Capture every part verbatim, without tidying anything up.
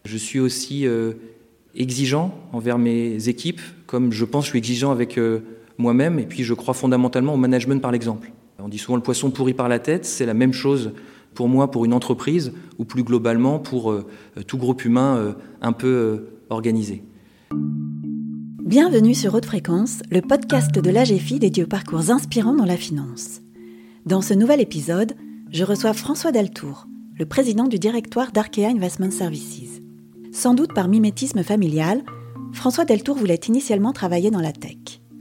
Je suis aussi euh, exigeant envers mes équipes, comme je pense que je suis exigeant avec euh, moi-même. Et puis je crois fondamentalement au management par l'exemple. On dit souvent le poisson pourri par la tête, c'est la même chose pour moi, pour une entreprise, ou plus globalement pour euh, tout groupe humain euh, un peu euh, organisé. Bienvenue sur Haute Fréquence, le podcast de l'A G F I dédié aux parcours inspirants dans la finance. Dans ce nouvel épisode, je reçois François Deltour, le président du directoire d'Arkea Investment Services. Sans doute par mimétisme familial, François Deltour voulait initialement travailler dans la tech.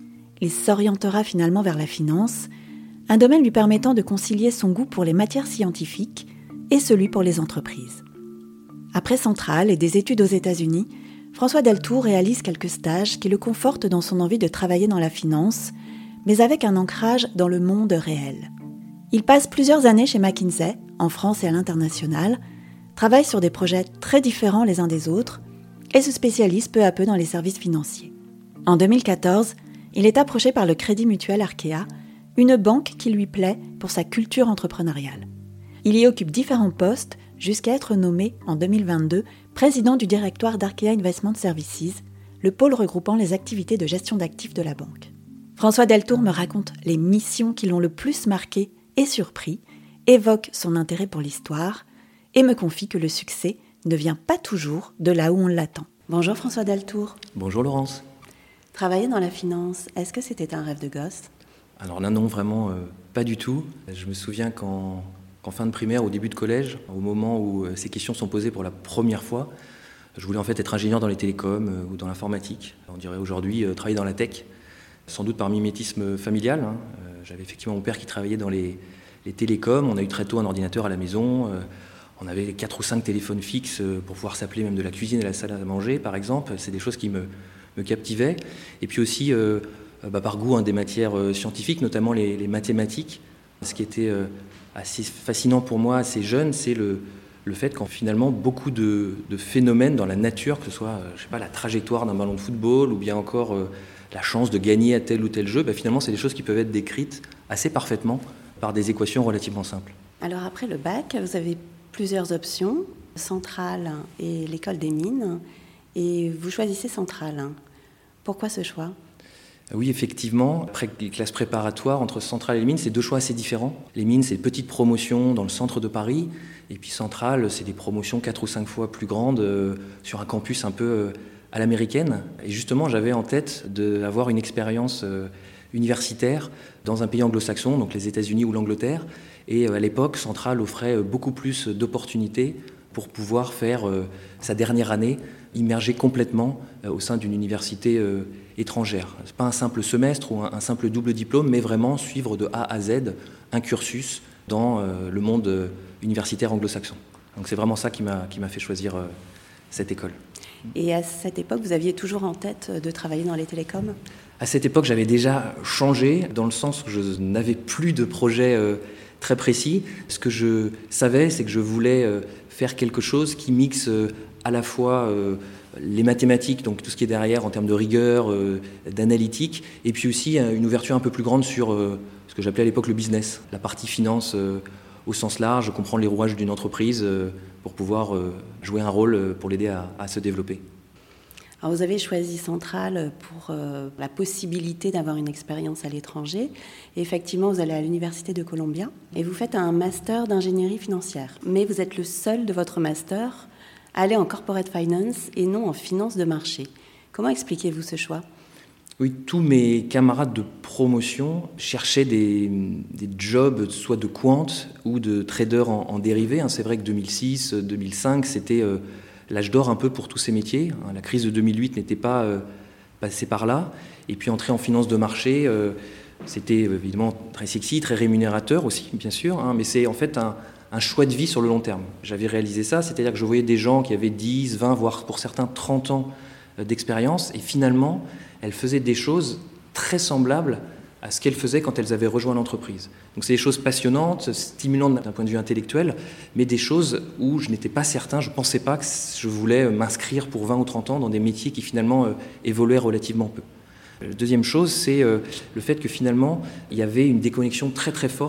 Il s'orientera finalement vers la finance, un domaine lui permettant de concilier son goût pour les matières scientifiques et celui pour les entreprises. Après Centrale et des études aux États-Unis, François Deltour réalise quelques stages qui le confortent dans son envie de travailler dans la finance, mais avec un ancrage dans le monde réel. Il passe plusieurs années chez McKinsey, en France et à l'international, travaille sur des projets très différents les uns des autres et se spécialise peu à peu dans les services financiers. En deux mille quatorze, il est approché par le Crédit Mutuel Arkea, une banque qui lui plaît pour sa culture entrepreneuriale. Il y occupe différents postes jusqu'à être nommé en deux mille vingt-deux président du directoire d'Arkea Investment Services, le pôle regroupant les activités de gestion d'actifs de la banque. François Deltour me raconte les missions qui l'ont le plus marqué et surpris, évoque son intérêt pour l'histoire et me confie que le succès ne vient pas toujours de là où on l'attend. Bonjour François Deltour. Bonjour Laurence. Travailler dans la finance, est-ce que c'était un rêve de gosse ? Alors là non, vraiment euh, pas du tout. Je me souviens qu'en, qu'en fin de primaire, au début de collège, au moment où euh, ces questions sont posées pour la première fois, je voulais en fait être ingénieur dans les télécoms euh, ou dans l'informatique. On dirait aujourd'hui euh, travailler dans la tech, sans doute par mimétisme familial. Hein. Euh, j'avais effectivement mon père qui travaillait dans les, les télécoms. On a eu très tôt un ordinateur à la maison. Euh, on avait quatre ou cinq téléphones fixes euh, pour pouvoir s'appeler même de la cuisine à la salle à manger, par exemple. C'est des choses qui me, me captivaient. Et puis aussi... Euh, Bah, par goût hein, des matières euh, scientifiques, notamment les, les mathématiques. Ce qui était euh, assez fascinant pour moi, assez jeune, c'est le, le fait qu'en finalement beaucoup de, de phénomènes dans la nature, que ce soit euh, je sais pas, la trajectoire d'un ballon de football ou bien encore euh, la chance de gagner à tel ou tel jeu, bah, finalement c'est des choses qui peuvent être décrites assez parfaitement par des équations relativement simples. Alors après le bac, vous avez plusieurs options, Centrale et l'école des mines, et vous choisissez Centrale. Pourquoi ce choix ? Oui, effectivement, après les classes préparatoires, entre Centrale et les mines, c'est deux choix assez différents. Les mines, c'est une petite promotion dans le centre de Paris, et puis Centrale, c'est des promotions quatre ou cinq fois plus grandes euh, sur un campus un peu euh, à l'américaine. Et justement, j'avais en tête d'avoir une expérience euh, universitaire dans un pays anglo-saxon, donc les États-Unis ou l'Angleterre. Et euh, à l'époque, Centrale offrait euh, beaucoup plus d'opportunités pour pouvoir faire euh, sa dernière année immergé complètement euh, au sein d'une université euh, étrangère. Ce n'est pas un simple semestre ou un, un simple double diplôme, mais vraiment suivre de A à Z un cursus dans euh, le monde euh, universitaire anglo-saxon. Donc c'est vraiment ça qui m'a, qui m'a fait choisir euh, cette école. Et à cette époque, vous aviez toujours en tête de travailler dans les télécoms ? À cette époque, j'avais déjà changé, dans le sens où je n'avais plus de projet euh, très précis. Ce que je savais, c'est que je voulais euh, faire quelque chose qui mixe euh, à la fois euh, les mathématiques, donc tout ce qui est derrière en termes de rigueur, euh, d'analytique, et puis aussi euh, une ouverture un peu plus grande sur euh, ce que j'appelais à l'époque le business, la partie finance euh, au sens large, comprendre les rouages d'une entreprise euh, pour pouvoir euh, jouer un rôle euh, pour l'aider à, à se développer. Alors vous avez choisi Centrale pour euh, la possibilité d'avoir une expérience à l'étranger. Et effectivement, vous allez à l'Université de Columbia et vous faites un master d'ingénierie financière. Mais vous êtes le seul de votre master à aller en corporate finance et non en finance de marché. Comment expliquez-vous ce choix ? Oui, tous mes camarades de promotion cherchaient des, des jobs soit de quant ou de trader en, en dérivés. C'est vrai que deux mille six, deux mille cinq, c'était euh, l'âge d'or un peu pour tous ces métiers. La crise de deux mille huit n'était pas euh, passée par là. Et puis entrer en finance de marché, euh, c'était évidemment très sexy, très rémunérateur aussi, bien sûr. Hein, mais c'est en fait un, un choix de vie sur le long terme. J'avais réalisé ça, c'est-à-dire que je voyais des gens qui avaient dix, vingt, voire pour certains trente ans d'expérience. Et finalement, elles faisaient des choses très semblables à ce qu'elles faisaient quand elles avaient rejoint l'entreprise. Donc c'est des choses passionnantes, stimulantes d'un point de vue intellectuel, mais des choses où je n'étais pas certain, je ne pensais pas que je voulais m'inscrire pour vingt ou trente ans dans des métiers qui finalement euh, évoluaient relativement peu. La deuxième chose, c'est euh, le fait que finalement, il y avait une déconnexion très très forte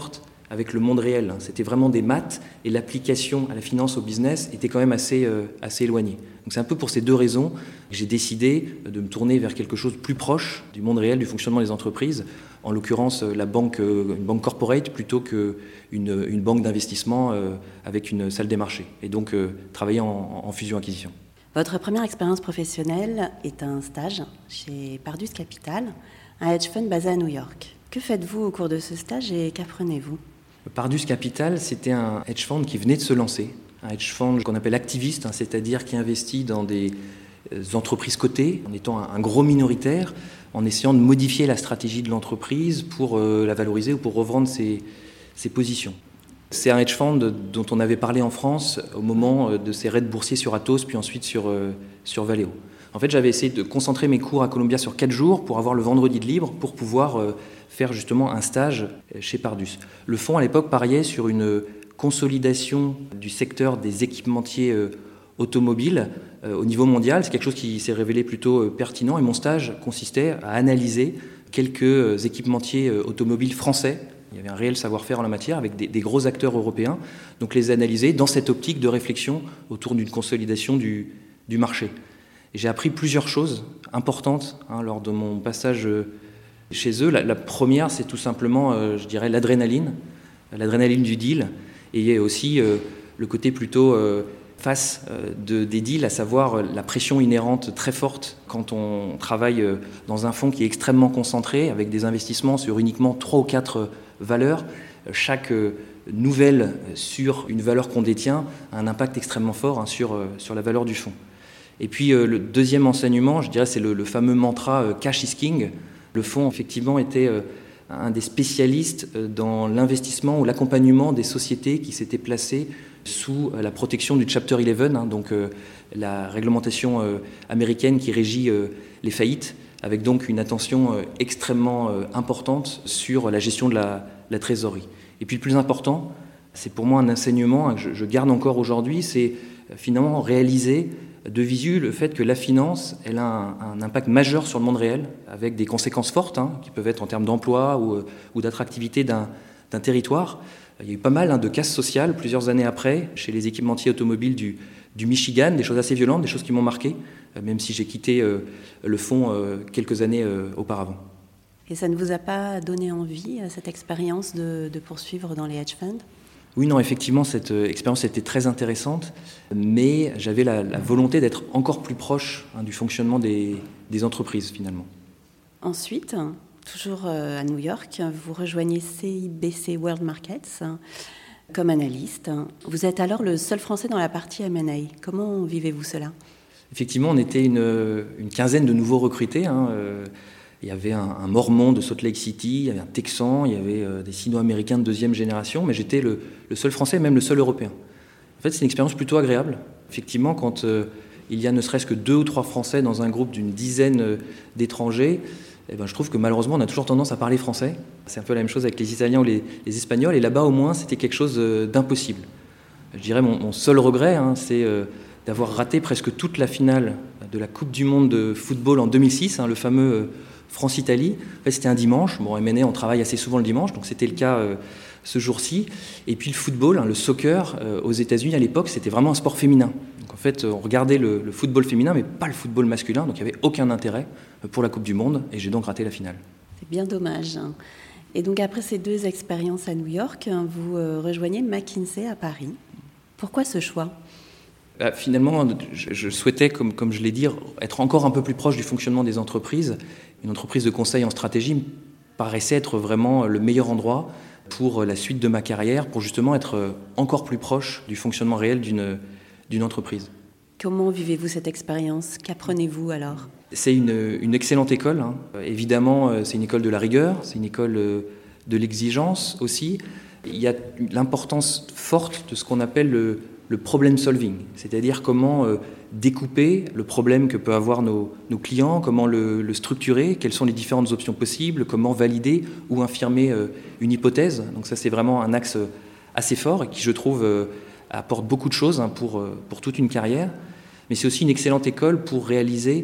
avec le monde réel. C'était vraiment des maths et l'application à la finance, au business était quand même assez, euh, assez éloignée. Donc c'est un peu pour ces deux raisons que j'ai décidé de me tourner vers quelque chose de plus proche du monde réel, du fonctionnement des entreprises, en l'occurrence la banque, une banque corporate plutôt qu'une une banque d'investissement euh, avec une salle des marchés. Et donc euh, travailler en, en fusion-acquisition. Votre première expérience professionnelle est un stage chez Pardus Capital, un hedge fund basé à New York. Que faites-vous au cours de ce stage et qu'apprenez-vous ? Pardus Capital, c'était un hedge fund qui venait de se lancer, un hedge fund qu'on appelle activiste, hein, c'est-à-dire qui investit dans des entreprises cotées, en étant un, un gros minoritaire, en essayant de modifier la stratégie de l'entreprise pour euh, la valoriser ou pour revendre ses, ses positions. C'est un hedge fund dont on avait parlé en France au moment de ses raids boursiers sur Atos, puis ensuite sur, euh, sur Valeo. En fait, j'avais essayé de concentrer mes cours à Columbia sur quatre jours pour avoir le vendredi de libre pour pouvoir euh, faire justement un stage chez Pardus. Le fonds, à l'époque, pariait sur une consolidation du secteur des équipementiers euh, automobiles euh, au niveau mondial. C'est quelque chose qui s'est révélé plutôt euh, pertinent et mon stage consistait à analyser quelques euh, équipementiers euh, automobiles français. Il y avait un réel savoir-faire en la matière avec des, des gros acteurs européens. Donc les analyser dans cette optique de réflexion autour d'une consolidation du, du marché. Et j'ai appris plusieurs choses importantes hein, lors de mon passage chez eux. La, la première, c'est tout simplement, euh, je dirais, l'adrénaline, l'adrénaline du deal, et il y a aussi euh, le côté plutôt euh, face euh, de, des deals, à savoir euh, la pression inhérente très forte quand on travaille euh, dans un fonds qui est extrêmement concentré, avec des investissements sur uniquement trois ou quatre euh, valeurs. Euh, chaque euh, nouvelle sur une valeur qu'on détient a un impact extrêmement fort hein, sur, euh, sur la valeur du fonds. Et puis euh, le deuxième enseignement, je dirais, c'est le, le fameux mantra euh, « cash is king ». Le fonds, effectivement, était euh, un des spécialistes euh, dans l'investissement ou l'accompagnement des sociétés qui s'étaient placées sous euh, la protection du Chapter onze, hein, donc euh, la réglementation euh, américaine qui régit euh, les faillites, avec donc une attention euh, extrêmement euh, importante sur la gestion de la, la trésorerie. Et puis le plus important, c'est pour moi un enseignement hein, que je, je garde encore aujourd'hui, c'est euh, finalement réaliser de visu le fait que la finance, elle a un, un impact majeur sur le monde réel, avec des conséquences fortes, hein, qui peuvent être en termes d'emploi ou, ou d'attractivité d'un, d'un territoire. Il y a eu pas mal hein, de casses sociales, plusieurs années après, chez les équipementiers automobiles du, du Michigan, des choses assez violentes, des choses qui m'ont marqué, même si j'ai quitté euh, le fonds euh, quelques années euh, auparavant. Et ça ne vous a pas donné envie, cette expérience, de, de poursuivre dans les hedge funds ? Oui, non, effectivement, cette expérience était très intéressante, mais j'avais la, la volonté d'être encore plus proche hein, du fonctionnement des, des entreprises, finalement. Ensuite, toujours à New York, vous rejoignez C I B C World Markets comme analyste. Vous êtes alors le seul Français dans la partie M and A. Comment vivez-vous cela ? Effectivement, on était une, une quinzaine de nouveaux recrutés. Hein, euh, Il y avait un, un Mormon de Salt Lake City, il y avait un Texan, il y avait euh, des Sino-Américains de deuxième génération, mais j'étais le, le seul Français, même le seul Européen. En fait, c'est une expérience plutôt agréable. Effectivement, quand euh, il y a ne serait-ce que deux ou trois Français dans un groupe d'une dizaine euh, d'étrangers, eh ben, je trouve que malheureusement, on a toujours tendance à parler français. C'est un peu la même chose avec les Italiens ou les, les Espagnols, et là-bas, au moins, c'était quelque chose euh, d'impossible. Je dirais mon, mon seul regret, hein, c'est euh, d'avoir raté presque toute la finale de la Coupe du Monde de football en deux mille six, hein, le fameux... Euh, France-Italie, en fait, c'était un dimanche. Bon, M and A, on travaille assez souvent le dimanche, donc c'était le cas euh, ce jour-ci. Et puis le football, hein, le soccer, euh, aux États-Unis à l'époque, c'était vraiment un sport féminin. Donc en fait, on regardait le, le football féminin, mais pas le football masculin, donc il n'y avait aucun intérêt pour la Coupe du Monde, et j'ai donc raté la finale. C'est bien dommage. Et donc après ces deux expériences à New York, vous euh, rejoignez McKinsey à Paris. Pourquoi ce choix ? Bah, finalement, je, je souhaitais, comme, comme je l'ai dit, être encore un peu plus proche du fonctionnement des entreprises. Une entreprise de conseil en stratégie me paraissait être vraiment le meilleur endroit pour la suite de ma carrière, pour justement être encore plus proche du fonctionnement réel d'une, d'une entreprise. Comment vivez-vous cette expérience ? Qu'apprenez-vous alors ? C'est une, une excellente école. Hein. Évidemment, c'est une école de la rigueur, c'est une école de l'exigence aussi. Il y a l'importance forte de ce qu'on appelle le, le problem solving, c'est-à-dire comment euh, découper le problème que peuvent avoir nos, nos clients, comment le, le structurer, quelles sont les différentes options possibles, comment valider ou infirmer euh, une hypothèse. Donc ça, c'est vraiment un axe assez fort et qui, je trouve, euh, apporte beaucoup de choses hein, pour, euh, pour toute une carrière. Mais c'est aussi une excellente école pour réaliser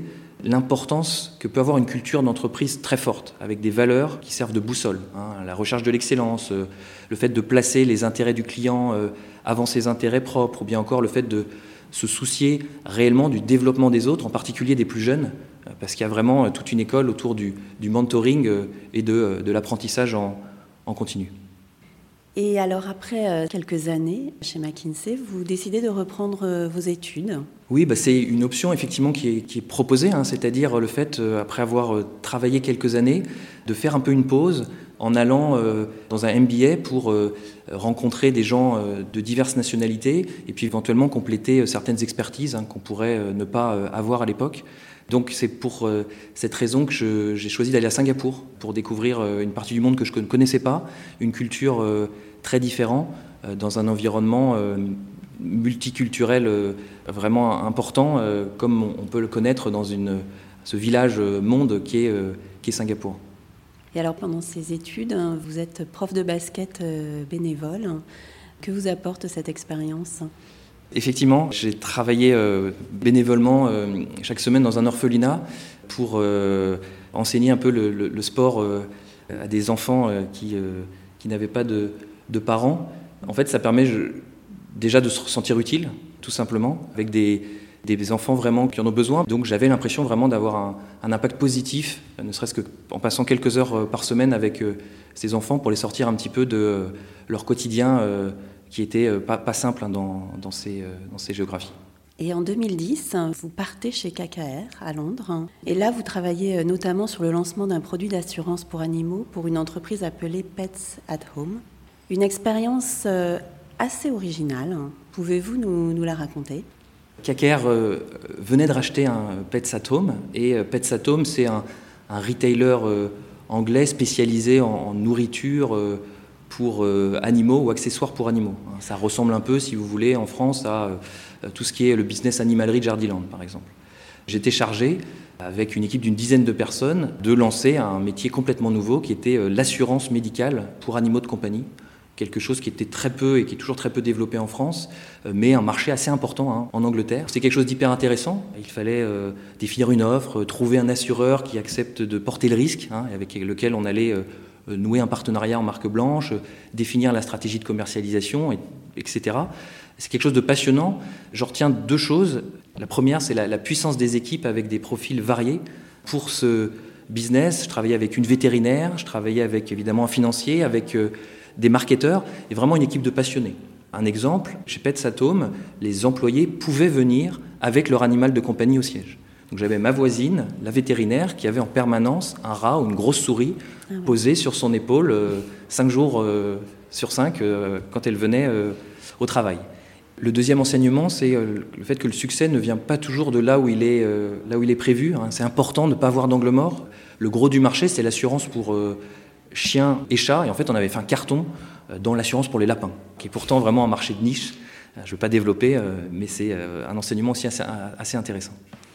l'importance que peut avoir une culture d'entreprise très forte, avec des valeurs qui servent de boussole. Hein, la recherche de l'excellence, euh, le fait de placer les intérêts du client euh, avant ses intérêts propres, ou bien encore le fait de se soucier réellement du développement des autres, en particulier des plus jeunes, euh, parce qu'il y a vraiment euh, toute une école autour du, du mentoring euh, et de, euh, de l'apprentissage en, en continu. Et alors après euh, quelques années chez McKinsey, vous décidez de reprendre euh, vos études. Oui, bah c'est une option effectivement qui est, qui est proposée, hein, c'est-à-dire le fait, euh, après avoir euh, travaillé quelques années, de faire un peu une pause en allant euh, dans un M B A pour euh, rencontrer des gens euh, de diverses nationalités et puis éventuellement compléter euh, certaines expertises hein, qu'on pourrait euh, ne pas euh, avoir à l'époque. Donc c'est pour euh, cette raison que je, j'ai choisi d'aller à Singapour pour découvrir euh, une partie du monde que je ne connaissais pas, une culture euh, très différente, euh, dans un environnement euh, multiculturel euh, vraiment important, euh, comme on, on peut le connaître dans une, ce village euh, monde qui est, euh, qui est Singapour. Et alors pendant ces études, vous êtes prof de basket euh, bénévole. Que vous apporte cette expérience ? Effectivement, j'ai travaillé euh, bénévolement euh, chaque semaine dans un orphelinat pour euh, enseigner un peu le, le, le sport euh, à des enfants euh, qui, euh, qui n'avaient pas de, de parents. En fait, ça permet je, déjà de se sentir utile, tout simplement, avec des, des enfants vraiment qui en ont besoin. Donc j'avais l'impression vraiment d'avoir un, un impact positif, ne serait-ce qu'en passant quelques heures par semaine avec euh, ces enfants pour les sortir un petit peu de euh, leur quotidien euh, qui était euh, pas, pas simple hein, dans, dans, ces, euh, dans ces géographies. Et en deux mille dix, vous partez chez K K R à Londres. Et là, vous travaillez notamment sur le lancement d'un produit d'assurance pour animaux pour une entreprise appelée Pets at Home. Une expérience assez originale. Pouvez-vous nous, nous la raconter ? K K R euh, venait de racheter un Pets at Home. Et euh, Pets at Home, c'est un, un retailer euh, anglais spécialisé en, en nourriture euh, pour euh, animaux ou accessoires pour animaux. Ça ressemble un peu, si vous voulez, en France à euh, tout ce qui est le business animalerie de Jardiland, par exemple. J'étais chargé, avec une équipe d'une dizaine de personnes, de lancer un métier complètement nouveau qui était euh, l'assurance médicale pour animaux de compagnie. Quelque chose qui était très peu et qui est toujours très peu développé en France, euh, mais un marché assez important hein, en Angleterre. C'est quelque chose d'hyper intéressant. Il fallait euh, définir une offre, euh, trouver un assureur qui accepte de porter le risque, hein, avec lequel on allait euh, nouer un partenariat en marque blanche, euh, définir la stratégie de commercialisation, et, etc. C'est quelque chose de passionnant. J'en retiens deux choses. La première, c'est la, la puissance des équipes avec des profils variés. Pour ce business, je travaillais avec une vétérinaire, je travaillais avec évidemment un financier, avec euh, des marketeurs, et vraiment une équipe de passionnés. Un exemple, chez Pets at Home, les employés pouvaient venir avec leur animal de compagnie au siège. Donc j'avais ma voisine, la vétérinaire, qui avait en permanence un rat ou une grosse souris ah ouais. posée sur son épaule euh, cinq jours euh, sur cinq euh, quand elle venait euh, au travail. Le deuxième enseignement, c'est le fait que le succès ne vient pas toujours de là où il est, euh, là où il est prévu. Hein. C'est important de ne pas avoir d'angle mort. Le gros du marché, c'est l'assurance pour euh, chiens et chats. Et en fait, on avait fait un carton euh, dans l'assurance pour les lapins, qui est pourtant vraiment un marché de niche. Je ne veux pas développer, euh, mais c'est euh, un enseignement aussi assez, assez intéressant.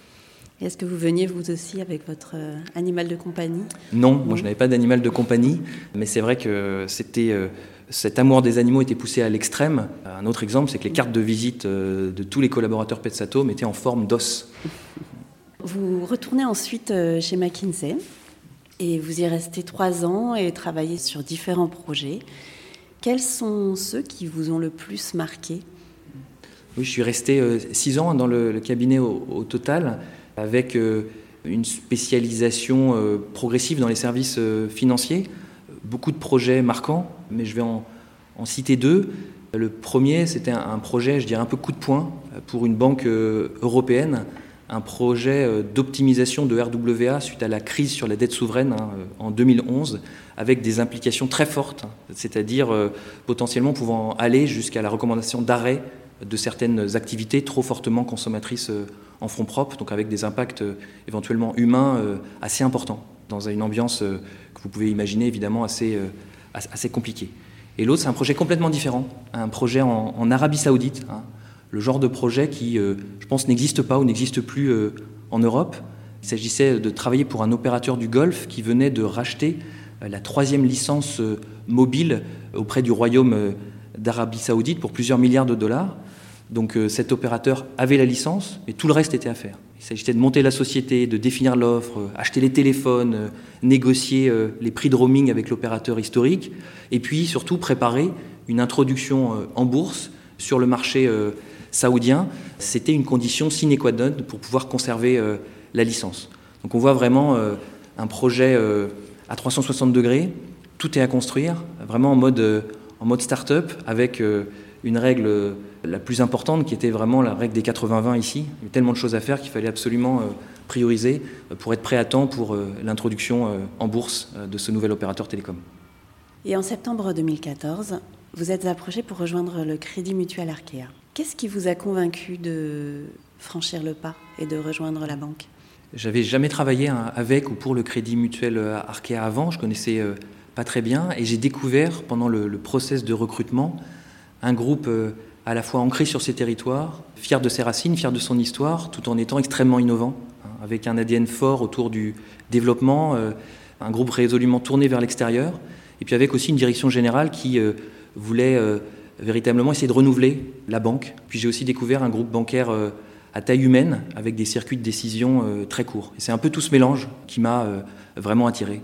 Et est-ce que vous veniez vous aussi avec votre euh, animal de compagnie ? Non, moi je n'avais pas d'animal de compagnie, mais c'est vrai que c'était... Euh, Cet amour des animaux était poussé à l'extrême. Un autre exemple, c'est que les cartes de visite de tous les collaborateurs Pets at Home étaient en forme d'os. Vous retournez ensuite chez McKinsey et vous y restez trois ans et travaillez sur différents projets. Quels sont ceux qui vous ont le plus marqué ? Oui, je suis resté six ans dans le, le cabinet au, au total, avec une spécialisation progressive dans les services financiers. Beaucoup de projets marquants, mais je vais en, en citer deux. Le premier, c'était un, un projet, je dirais, un peu coup de poing pour une banque euh, européenne, un projet euh, d'optimisation de R W A suite à la crise sur la dette souveraine hein, en deux mille onze, avec des implications très fortes, c'est-à-dire euh, potentiellement pouvant aller jusqu'à la recommandation d'arrêt de certaines activités trop fortement consommatrices euh, en fonds propres, donc avec des impacts euh, éventuellement humains euh, assez importants, dans une ambiance euh, que vous pouvez imaginer évidemment assez, euh, assez compliquée. Et l'autre, c'est un projet complètement différent, un projet en, en Arabie Saoudite, hein, le genre de projet qui, euh, je pense, n'existe pas ou n'existe plus euh, en Europe. Il s'agissait de travailler pour un opérateur du Golfe qui venait de racheter euh, la troisième licence euh, mobile auprès du Royaume euh, d'Arabie Saoudite pour plusieurs milliards de dollars. Donc euh, cet opérateur avait la licence, mais tout le reste était à faire. Il s'agissait de monter la société, de définir l'offre, euh, acheter les téléphones, euh, négocier euh, les prix de roaming avec l'opérateur historique, et puis surtout préparer une introduction euh, en bourse sur le marché euh, saoudien. C'était une condition sine qua non pour pouvoir conserver euh, la licence. Donc on voit vraiment euh, un projet euh, à trois cent soixante degrés, tout est à construire, vraiment en mode, euh, en mode start-up, avec euh, une règle euh, la plus importante qui était vraiment la règle des quatre-vingts vingt ici. Il y avait tellement de choses à faire qu'il fallait absolument euh, prioriser euh, pour être prêt à temps pour euh, l'introduction euh, en bourse euh, de ce nouvel opérateur télécom. Et en septembre deux mille quatorze, vous êtes approché pour rejoindre le Crédit Mutuel Arkea. Qu'est-ce qui vous a convaincu de franchir le pas et de rejoindre la banque ? J'avais jamais travaillé avec ou pour le Crédit Mutuel Arkea avant, je connaissais euh, pas très bien, et j'ai découvert pendant le, le process de recrutement un groupe euh, à la fois ancré sur ses territoires, fier de ses racines, fier de son histoire, tout en étant extrêmement innovant, hein, avec un A D N fort autour du développement, euh, un groupe résolument tourné vers l'extérieur, et puis avec aussi une direction générale qui euh, voulait euh, véritablement essayer de renouveler la banque. Puis j'ai aussi découvert un groupe bancaire euh, à taille humaine, avec des circuits de décision euh, très courts. Et c'est un peu tout ce mélange qui m'a euh, vraiment attiré.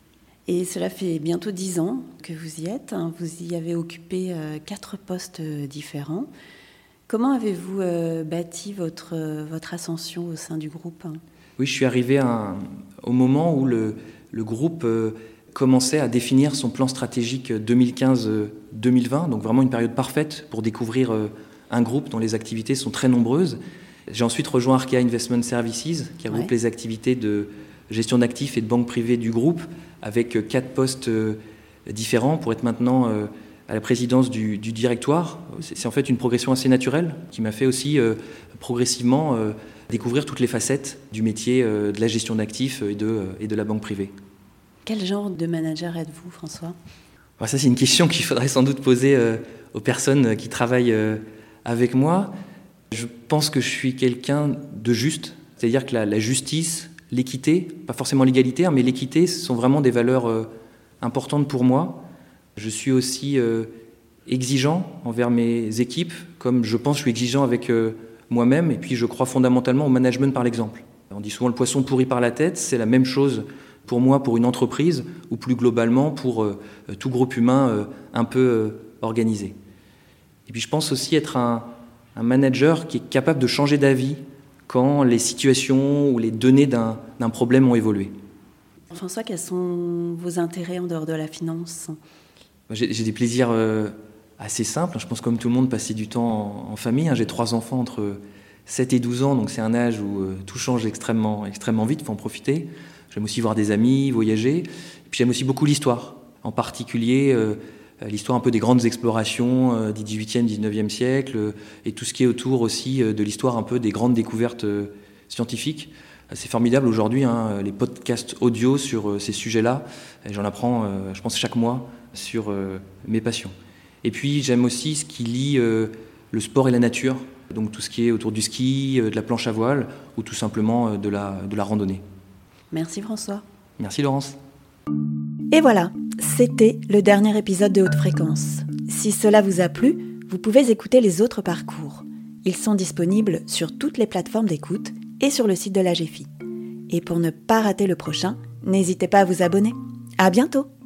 Et cela fait bientôt dix ans que vous y êtes. Vous y avez occupé euh, quatre postes différents. Comment avez-vous euh, bâti votre, euh, votre ascension au sein du groupe ? Oui, je suis arrivé à un, au moment où le, le groupe euh, commençait à définir son plan stratégique deux mille quinze deux mille vingt, donc vraiment une période parfaite pour découvrir euh, un groupe dont les activités sont très nombreuses. J'ai ensuite rejoint Arkea Investment Services, qui regroupe ouais. les activités de gestion d'actifs et de banque privée du groupe, avec quatre postes euh, différents pour être maintenant euh, à la présidence du, du directoire. C'est, c'est en fait une progression assez naturelle qui m'a fait aussi euh, progressivement euh, découvrir toutes les facettes du métier euh, de la gestion d'actifs et de, euh, et de la banque privée. Quel genre de manager êtes-vous, François ? Alors ça, c'est une question qu'il faudrait sans doute poser euh, aux personnes qui travaillent euh, avec moi. Je pense que je suis quelqu'un de juste, c'est-à-dire que la, la justice, l'équité, pas forcément l'égalité, hein, mais l'équité sont vraiment des valeurs euh, importantes pour moi. Je suis aussi euh, exigeant envers mes équipes, comme je pense que je suis exigeant avec euh, moi-même, et puis je crois fondamentalement au management par l'exemple. On dit souvent le poisson pourri par la tête, c'est la même chose pour moi, pour une entreprise, ou plus globalement pour euh, tout groupe humain euh, un peu euh, organisé. Et puis je pense aussi être un, un manager qui est capable de changer d'avis quand les situations ou les données d'un, d'un problème ont évolué. François, quels sont vos intérêts en dehors de la finance ? J'ai, j'ai des plaisirs euh, assez simples. Je pense comme tout le monde, passer du temps en, en famille. J'ai trois enfants entre sept et douze ans, donc c'est un âge où euh, tout change extrêmement, extrêmement vite, il faut en profiter. J'aime aussi voir des amis, voyager. Et puis j'aime aussi beaucoup l'histoire, en particulier euh, l'histoire un peu des grandes explorations euh, du dix-huitième, dix-neuvième siècle, euh, et tout ce qui est autour aussi euh, de l'histoire un peu des grandes découvertes euh, scientifiques. C'est formidable aujourd'hui, hein, les podcasts audio sur euh, ces sujets-là. Et j'en apprends, euh, je pense, chaque mois sur euh, mes passions. Et puis j'aime aussi ce qui lie euh, le sport et la nature, donc tout ce qui est autour du ski, euh, de la planche à voile, ou tout simplement euh, de la, de la randonnée. Merci François. Merci Laurence. Et voilà, c'était le dernier épisode de Haute Fréquence. Si cela vous a plu, vous pouvez écouter les autres parcours. Ils sont disponibles sur toutes les plateformes d'écoute et sur le site de l'A G F I. Et pour ne pas rater le prochain, n'hésitez pas à vous abonner. À bientôt!